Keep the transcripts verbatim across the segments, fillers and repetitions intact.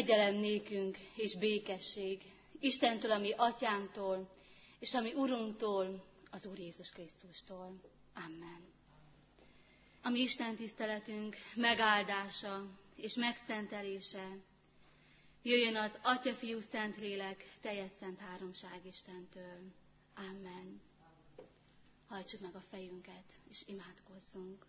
Kegyelem nékünk és békesség Istentől, ami atyánktól, és ami Urunktól, az Úr Jézus Krisztustól. Amen. A mi Isten tiszteletünk megáldása és megszentelése jöjjön az Atya, Fiú, Szentlélek, teljes szent háromság Istentől. Amen. Hajtsuk meg a fejünket, és imádkozzunk.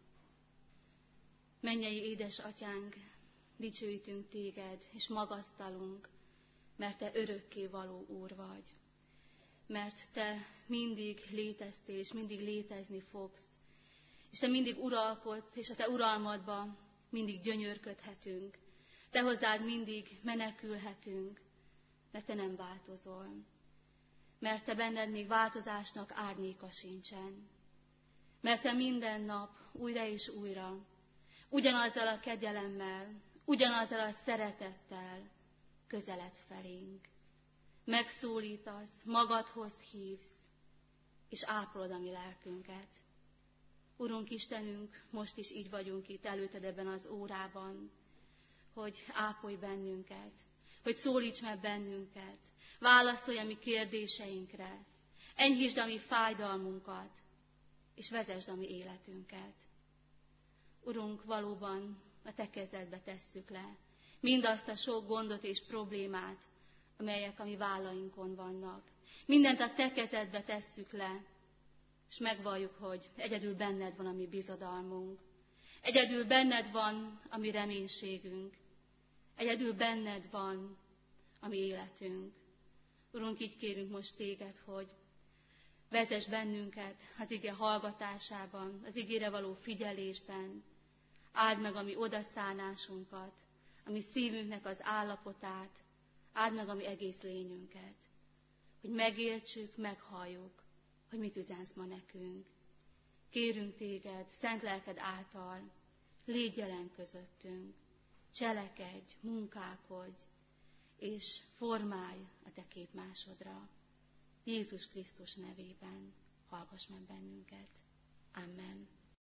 Mennyei édes Atyánk, dicsőítünk téged, és magasztalunk, mert te örökké való Úr vagy. Mert te mindig léteztél, és mindig létezni fogsz. És te mindig uralkodsz, és a te uralmadban mindig gyönyörködhetünk. Te hozzád mindig menekülhetünk, mert te nem változol. Mert te benned még változásnak árnyéka sincsen. Mert te minden nap újra és újra, ugyanazzal a kegyelemmel, ugyanazzal a szeretettel közeledsz felénk. Megszólítasz, magadhoz hívsz, és ápolod a mi lelkünket. Urunk Istenünk, most is így vagyunk itt előtted ebben az órában, hogy ápolj bennünket, hogy szólíts meg bennünket, válaszolj a mi kérdéseinkre, enyhítsd a mi fájdalmunkat, és vezesd a mi életünket. Urunk, valóban a te kezedbe tesszük le mindazt a sok gondot és problémát, amelyek a mi vállainkon vannak. Mindent a te kezedbe tesszük le, és megvalljuk, hogy egyedül benned van a mi bizodalmunk. Egyedül benned van a mi reménységünk. Egyedül benned van a mi életünk. Urunk, így kérünk most téged, hogy vezess bennünket az ige hallgatásában, az igére való figyelésben. Áld meg a mi odaszánásunkat, a mi szívünknek az állapotát, áld meg a mi egész lényünket, hogy megértsük, meghalljuk, hogy mit üzensz ma nekünk. Kérünk téged, szent lelked által, légy jelen közöttünk, cselekedj, munkálkodj, és formálj a te képmásodra. Jézus Krisztus nevében hallgass meg bennünket. Amen.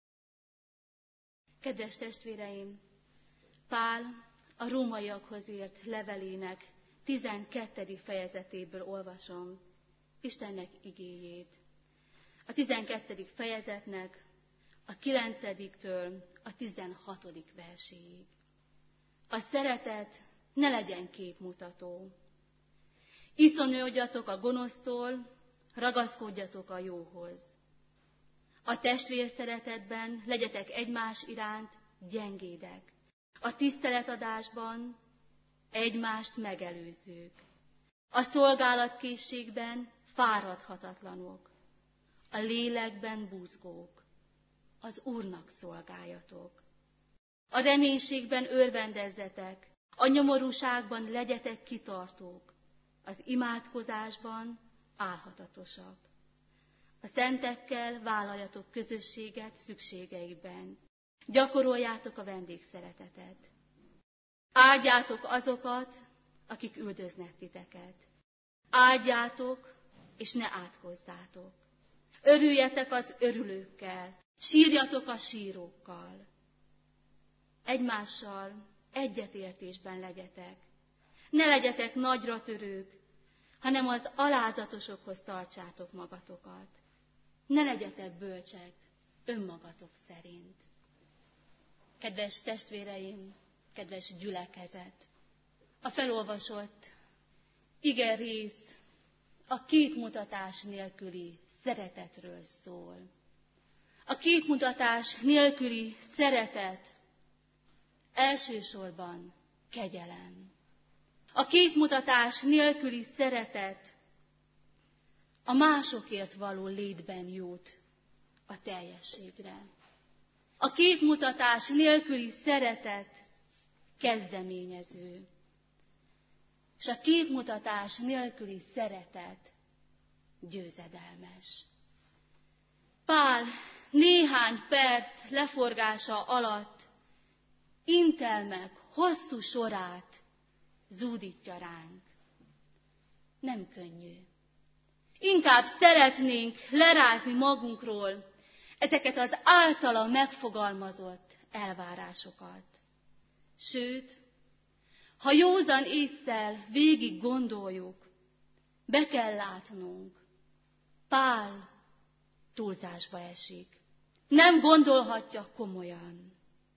Kedves testvéreim, Pál a rómaiakhoz írt levelének tizenkettedik fejezetéből olvasom Istennek igéjét. A tizenkettedik fejezetnek a kilencediktől a tizenhatodik verséig. A szeretet ne legyen képmutató. Iszonyodjatok a gonosztól, ragaszkodjatok a jóhoz. A testvér szeretetben legyetek egymás iránt gyengédek. A tiszteletadásban egymást megelőzők. A szolgálatkészségben fáradhatatlanok. A lélekben buzgók. Az Úrnak szolgáljatok. A reménységben örvendezzetek. A nyomorúságban legyetek kitartók. Az imádkozásban álhatatosak. A szentekkel vállaljatok közösséget szükségeikben. Gyakoroljátok a vendégszeretetet. Áldjátok azokat, akik üldöznek titeket. Áldjátok, és ne átkozzátok. Örüljetek az örülőkkel, sírjatok a sírókkal. Egymással egyetértésben legyetek. Ne legyetek nagyra törők, hanem az alázatosokhoz tartsátok magatokat. Ne legyetek bölcsek önmagatok szerint. Kedves testvéreim, kedves gyülekezet! A felolvasott ige rész a képmutatás nélküli szeretetről szól. A képmutatás nélküli szeretet elsősorban kegyelem. A képmutatás nélküli szeretet a másokért való létben jut a teljességre. A képmutatás nélküli szeretet kezdeményező. És a képmutatás nélküli szeretet győzedelmes. Pál néhány perc leforgása alatt intelmek hosszú sorát zúdítja ránk. Nem könnyű. Inkább szeretnénk lerázni magunkról ezeket az általa megfogalmazott elvárásokat. Sőt, Ha józan ésszel végig gondoljuk, be kell látnunk, Pál túlzásba esik. Nem gondolhatja komolyan.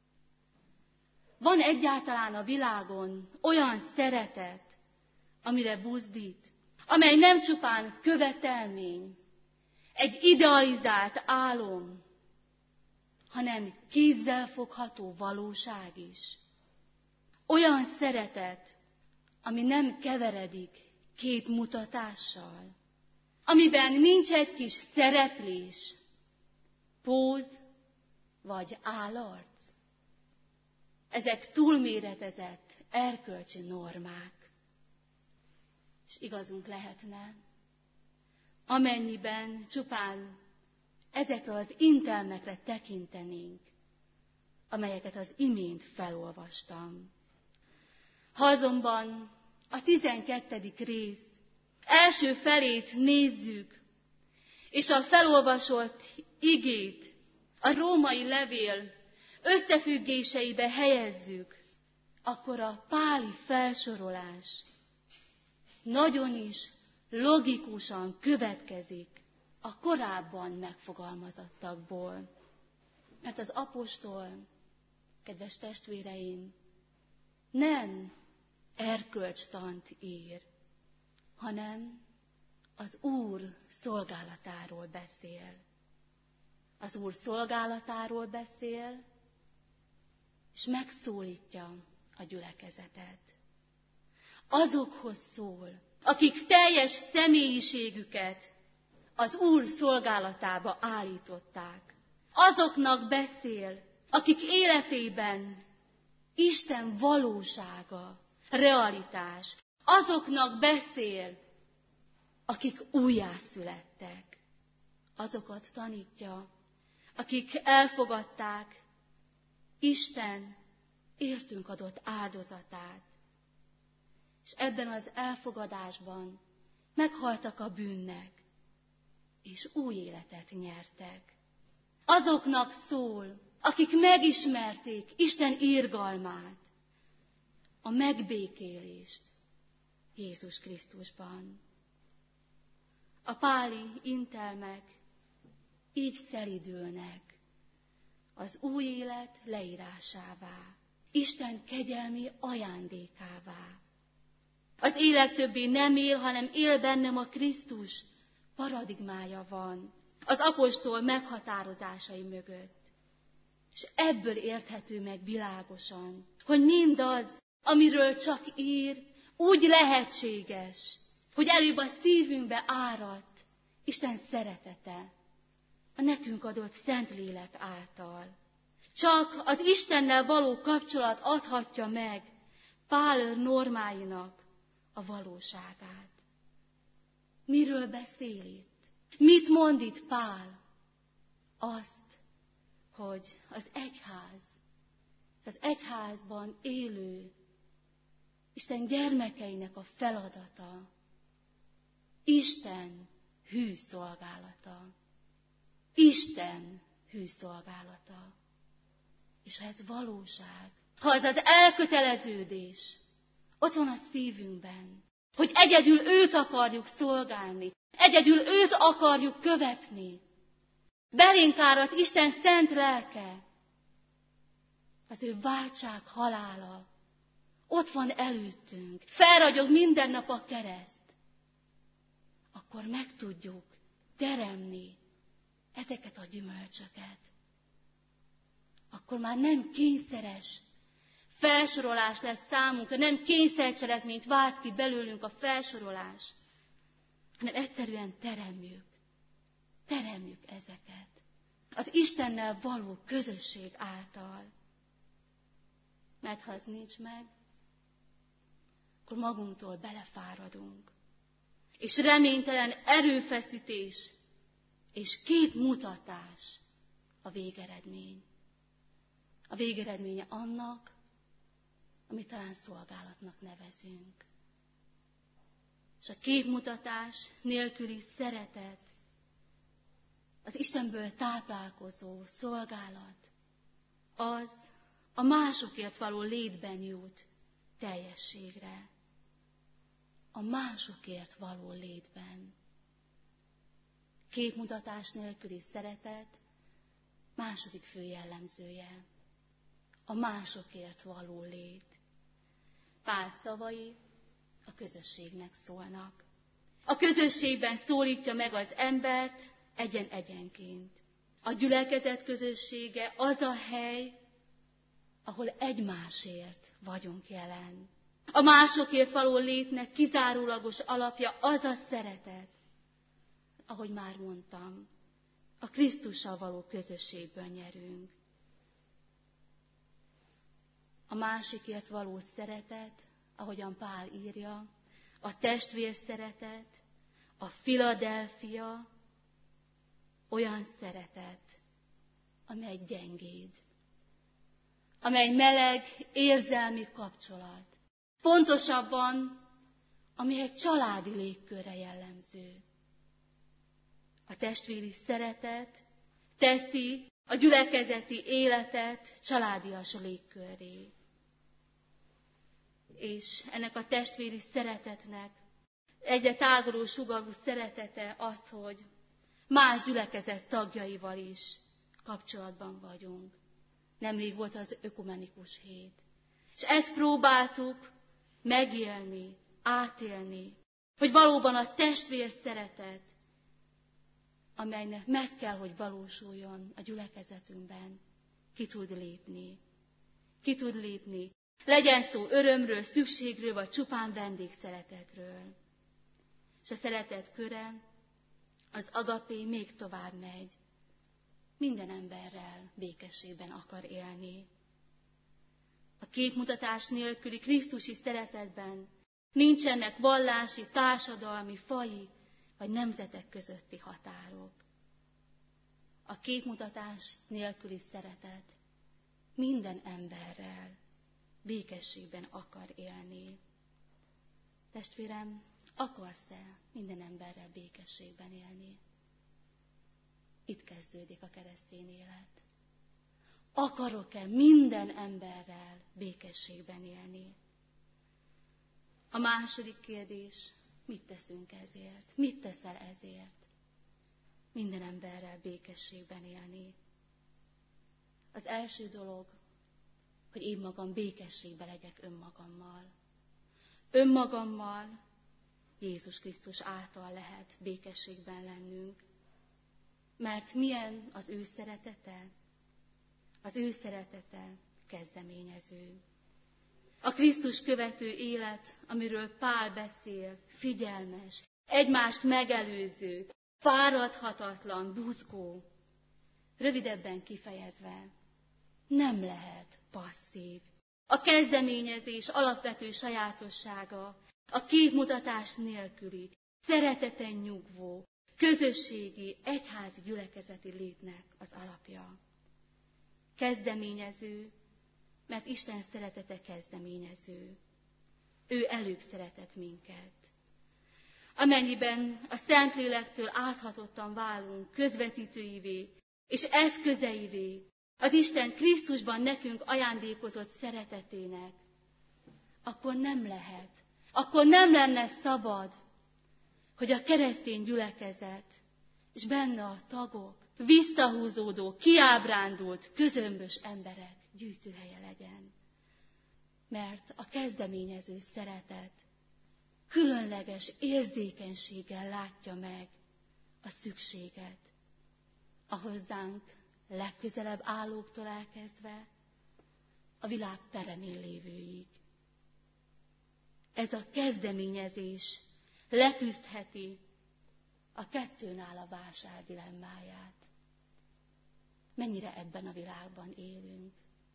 Van egyáltalán a világon olyan szeretet, amire buzdít, amely nem csupán követelmény, egy idealizált álom, hanem kézzelfogható valóság is. Olyan szeretet, ami nem keveredik képmutatással, amiben nincs egy kis szereplés, póz vagy állarc. Ezek túlméretezett erkölcsi normák. És igazunk lehetne, amennyiben csupán ezekre az intelmekre tekintenénk, amelyeket az imént felolvastam. Ha azonban a tizenkettedik rész első felét nézzük, és a felolvasott igét a római levél összefüggéseibe helyezzük, akkor a páli felsorolás nagyon is logikusan következik a korábban megfogalmazottakból. Mert az apostol, kedves testvéreim, nem erkölcstant ír, hanem az Úr szolgálatáról beszél. Az Úr szolgálatáról beszél, és megszólítja a gyülekezetet. Azokhoz szól, akik teljes személyiségüket az Úr szolgálatába állították. Azoknak beszél, akik életében Isten valósága, realitás. Azoknak beszél, akik újjászülettek. Azokat tanítja, akik elfogadták Isten értünk adott áldozatát. És ebben az elfogadásban meghaltak a bűnnek, és új életet nyertek. Azoknak szól, akik megismerték Isten irgalmát, a megbékélést Jézus Krisztusban. A páli intelmek így szelidülnek az új élet leírásává, Isten kegyelmi ajándékává. Az élet többé nem él, hanem él bennem a Krisztus paradigmája van az apostol meghatározásai mögött. És ebből érthető meg világosan, hogy mindaz, amiről csak ír, úgy lehetséges, hogy előbb a szívünkbe áradt Isten szeretete, a nekünk adott Szentlélek által. Csak az Istennel való kapcsolat adhatja meg Pál normáinak a valóságát. Miről beszél itt? Mit mond itt Pál? Azt, hogy az egyház, az egyházban élő Isten gyermekeinek a feladata, Isten hű szolgálata. Isten hű szolgálata. És ha ez valóság, ha ez az elköteleződés ott van a szívünkben, hogy egyedül őt akarjuk szolgálni, egyedül őt akarjuk követni, belénk áradt Isten szent lelke, az ő váltság halála ott van előttünk, felragyog minden nap a kereszt, akkor meg tudjuk teremni ezeket a gyümölcsöket. Akkor már nem kényszeres felsorolás lesz számunkra, nem kényszercselekményt vált ki belőlünk a felsorolás, hanem egyszerűen teremjük, teremjük ezeket az Istennel való közösség által. Mert ha az nincs meg, akkor magunktól belefáradunk. És reménytelen erőfeszítés és képmutatás a végeredmény. A végeredménye annak, amit talán szolgálatnak nevezünk. És a képmutatás nélküli szeretet, az Istenből táplálkozó szolgálat, az a másokért való létben jut, teljességre, a másokért való létben. Képmutatás nélküli szeretet második fő jellemzője, a másokért való lét. Pál szavai a közösségnek szólnak. A közösségben szólítja meg az embert egyen-egyenként. A gyülekezet közössége az a hely, ahol egymásért vagyunk jelen. A másokért való létnek kizárólagos alapja az a szeretet, ahogy már mondtam, a Krisztussal való közösségből nyerünk. A másikért való szeretet, ahogyan Pál írja, a testvér szeretet, a Filadelfia, olyan szeretet, amely gyengéd, amely meleg, érzelmi kapcsolat. Pontosabban, ami egy családi légkörre jellemző. A testvéri szeretet teszi a gyülekezeti életet családias légkörré. És ennek a testvéri szeretetnek egyre táguló sugarú szeretete az, hogy más gyülekezet tagjaival is kapcsolatban vagyunk. Nemrég volt az ökumenikus hét. És ezt próbáltuk megélni, átélni, hogy valóban a testvér szeretet, amelynek meg kell, hogy valósuljon a gyülekezetünkben, ki tud lépni. Ki tud lépni. Legyen szó örömről, szükségről, vagy csupán vendégszeretetről. És a szeretet köre, az agapé még tovább megy. Minden emberrel békességben akar élni. A képmutatás nélküli krisztusi szeretetben nincsenek vallási, társadalmi, faji vagy nemzetek közötti határok. A képmutatás nélküli szeretet minden emberrel békességben akar élni. Testvérem, akarsz-e minden emberrel békességben élni? Itt kezdődik a keresztény élet. Akarok-e minden emberrel békességben élni? A második kérdés, mit teszünk ezért? Mit teszel ezért? Minden emberrel békességben élni. Az első dolog, hogy én magam békességben legyek önmagammal. Önmagammal Jézus Krisztus által lehet békességben lennünk. Mert milyen az ő szeretete? Az ő szeretete kezdeményező. A Krisztus követő élet, amiről Pál beszél, figyelmes, egymást megelőző, fáradhatatlan, buzgó. Rövidebben kifejezve, nem lehet passzív. A kezdeményezés alapvető sajátossága a képmutatás nélküli, szereteten nyugvó, közösségi, egyházi gyülekezeti létnek az alapja. Kezdeményező, mert Isten szeretete kezdeményező. Ő előbb szeretett minket. Amennyiben a Szentlélektől áthatottan válunk közvetítőivé és eszközeivé az Isten Krisztusban nekünk ajándékozott szeretetének, akkor nem lehet, akkor nem lenne szabad, hogy a keresztény gyülekezet és benne a tagok visszahúzódó, kiábrándult, közömbös emberek gyűjtőhelye legyen. Mert a kezdeményező szeretet különleges érzékenységgel látja meg a szükséget, a hozzánk legközelebb állóktól elkezdve a világ peremén lévőig. Ez a kezdeményezés leküzdheti a kettőn áll a válság dilemmáját. Mennyire ebben a világban élünk.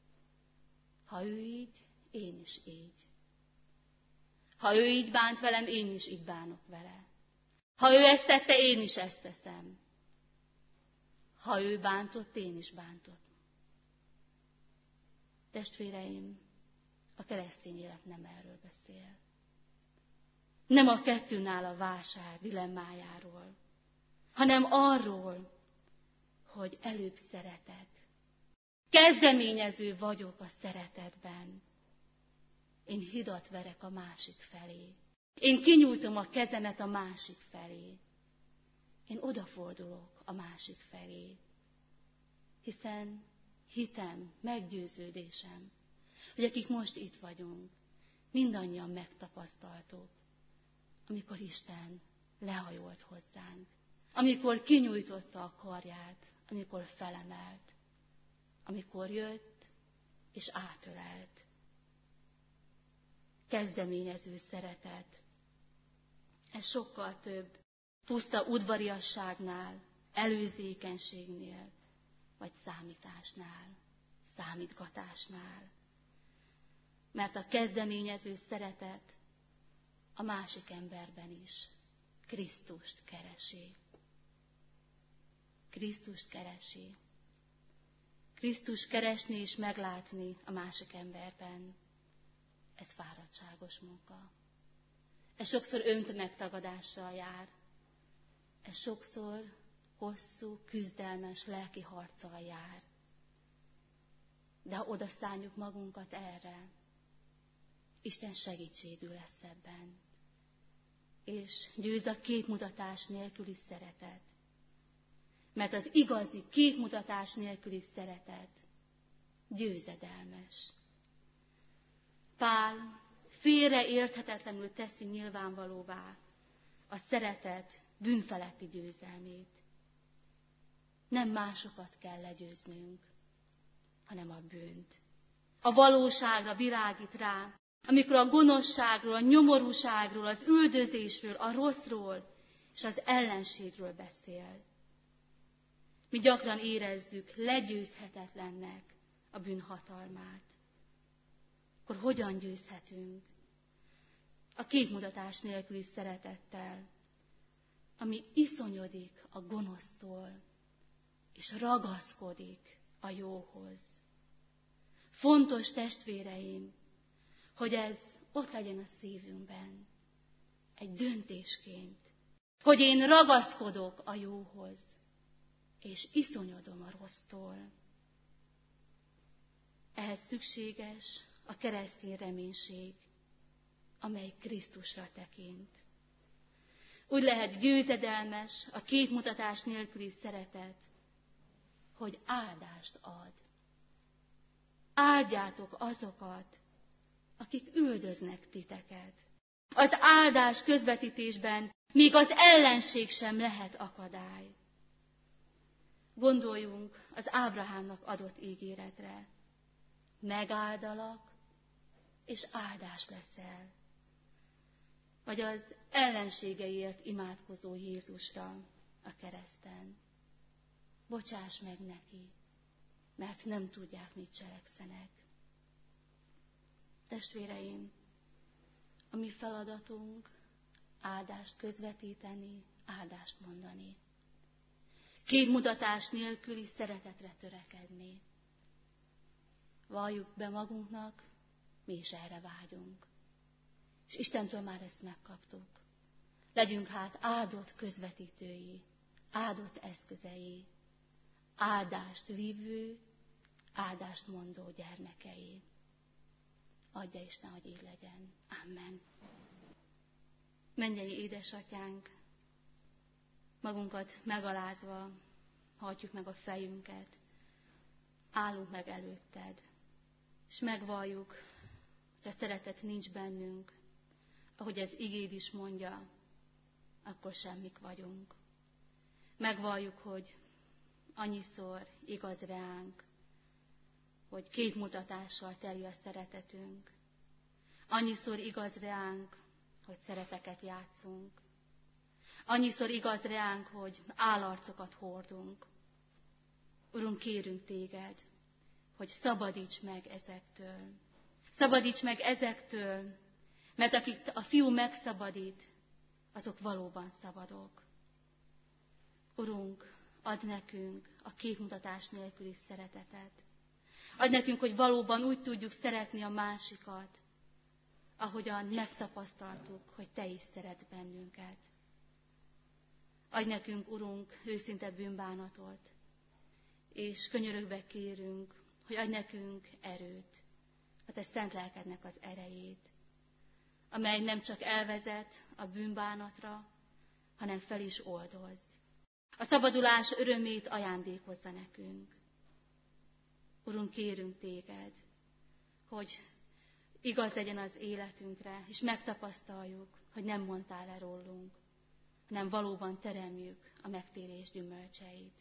Ha ő így, én is így. Ha ő így bánt velem, én is így bánok vele. Ha ő ezt tette, én is ezt teszem. Ha ő bántott, én is bántott. Testvéreim, a keresztény élet nem erről beszél. Nem a kettőn áll a válság dilemmájáról, hanem arról, hogy előbb szeretek. Kezdeményező vagyok a szeretetben. én hidat verek a másik felé. Én kinyújtom a kezemet a másik felé. Én odafordulok a másik felé. Hiszen hitem, meggyőződésem, hogy akik most itt vagyunk, mindannyian megtapasztaltuk, amikor Isten lehajolt hozzánk, amikor kinyújtotta a karját, amikor felemelt, amikor jött és átölelt. Kezdeményező szeretet. Ez sokkal több puszta udvariasságnál, előzékenységnél, vagy számításnál, számítgatásnál. Mert a kezdeményező szeretet a másik emberben is Krisztust keresi. Krisztust keresi. Krisztust keresni és meglátni a másik emberben. Ez fáradtságos munka. Ez sokszor öntömegtagadással jár. Ez sokszor hosszú, küzdelmes lelki harccal jár. De ha odaszálljuk magunkat erre, Isten segítségül lesz ebben. És győz a képmutatás nélküli szeretet. Mert az igazi képmutatás nélküli szeretet győzedelmes. Pál félreérthetetlenül teszi nyilvánvalóvá a szeretet bűnfeletti győzelmét. Nem másokat kell legyőznünk, hanem a bűnt. A valóságra világít rá, amikor a gonoszságról, a nyomorúságról, az üldözésről, a rosszról és az ellenségről beszél. Mi gyakran érezzük legyőzhetetlennek a bűn hatalmát. Akkor hogyan győzhetünk? A képmutatás nélküli szeretettel, ami iszonyodik a gonosztól, és ragaszkodik a jóhoz. Fontos, testvéreim, hogy ez ott legyen a szívünkben, egy döntésként, hogy én ragaszkodok a jóhoz, és iszonyodom a rossztól. Ehhez szükséges a keresztény reménység, amely Krisztusra tekint. Úgy lehet győzedelmes a képmutatás nélküli szeretet, hogy áldást ad. Áldjátok azokat, akik üldöznek titeket. Az áldás közvetítésben még az ellenség sem lehet akadály. Gondoljunk az Ábrahámnak adott ígéretre. Megáldalak, és áldás leszel. Vagy az ellenségeiért imádkozó Jézusra a kereszten. Bocsáss meg neki, mert nem tudják, mit cselekszenek. Testvéreim, a mi feladatunk áldást közvetíteni, áldást mondani. Képmutatás nélküli szeretetre törekedni. Valljuk be magunknak, mi is erre vágyunk. És Istentől már ezt megkaptuk. Legyünk hát áldott közvetítői, áldott eszközei, áldást vívő, áldást mondó gyermekei. Adja Isten, hogy így legyen. Amen. Mennyei édesatyánk, magunkat megalázva hajtjuk meg a fejünket, állunk meg előtted, és megvalljuk, hogy a szeretet nincs bennünk, ahogy ez igéd is mondja, akkor semmik vagyunk. Megvalljuk, hogy annyiszor igaz ránk, hogy képmutatással teli a szeretetünk. Annyiszor igaz ránk, hogy szerepeket játszunk. Annyiszor igaz ránk, hogy állarcokat hordunk. Urunk, kérünk téged, hogy szabadíts meg ezektől. Szabadíts meg ezektől, mert akit a fiú megszabadít, azok valóban szabadok. Urunk, add nekünk a képmutatás nélküli szeretetet. Add nekünk, hogy valóban úgy tudjuk szeretni a másikat, ahogyan megtapasztaltuk, hogy Te is szeretsz bennünket. Adj nekünk, Urunk, őszinte bűnbánatot, és könyörögbe kérünk, hogy adj nekünk erőt a a te szent lelkednek az erejét, amely nem csak elvezet a bűnbánatra, hanem fel is oldoz. A szabadulás örömét ajándékozza nekünk. Urunk, kérünk téged, hogy igaz legyen az életünkre, és megtapasztaljuk, hogy nem mondtál le rólunk, hanem valóban teremjük a megtérés gyümölcseit.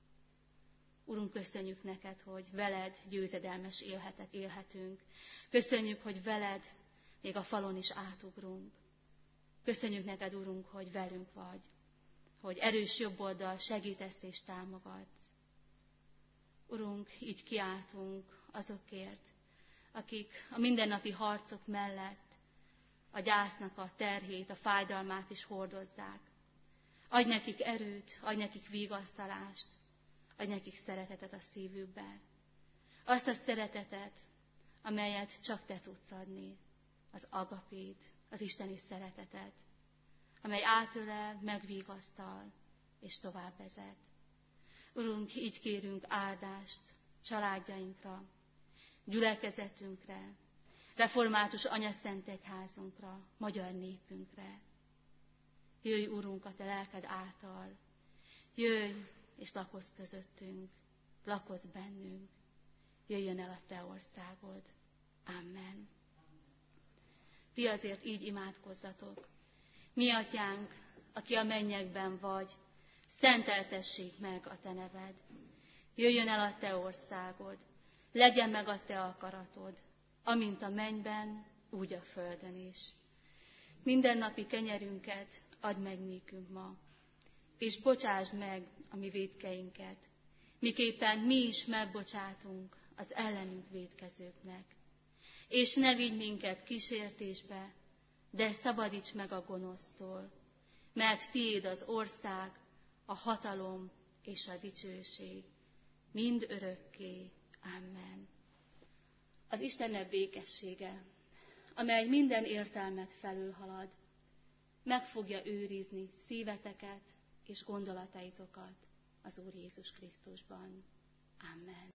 Urunk, köszönjük neked, hogy veled győzedelmes élhetek élhetünk. Köszönjük, hogy veled még a falon is átugrunk. Köszönjük neked, Urunk, hogy velünk vagy, hogy erős jobboldal segítesz és támogatsz. Urunk, így kiáltunk azokért, akik a mindennapi harcok mellett a gyásznak a terhét, a fájdalmát is hordozzák. Adj nekik erőt, adj nekik vigasztalást, adj nekik szeretetet a szívükbe. Azt a szeretetet, amelyet csak te tudsz adni, az agapét, az isteni szeretetet, amely átölel, megvigasztal és tovább vezet. Urunk, így kérünk áldást családjainkra, gyülekezetünkre, református anyaszent egyházunkra, magyar népünkre. Jöjj, Urunk, a te lelked által, jöjj és lakozz közöttünk, lakozz bennünk, jöjjön el a te országod. Amen. Ti azért így imádkozzatok. Mi atyánk, aki a mennyekben vagy, szenteltessék meg a te neved. Jöjjön el a te országod, legyen meg a te akaratod, amint a mennyben, úgy a földön is. Mindennapi kenyerünket add meg nékünk ma, és bocsásd meg a mi vétkeinket, miképpen mi is megbocsátunk az ellenünk vétkezőknek. És ne vigy minket kísértésbe, de szabadíts meg a gonosztól, mert tiéd az ország, a hatalom és a dicsőség, mind örökké. Amen. Az Istennek békessége, amely minden értelmet felülhalad, meg fogja őrizni szíveteket és gondolataitokat az Úr Jézus Krisztusban. Amen.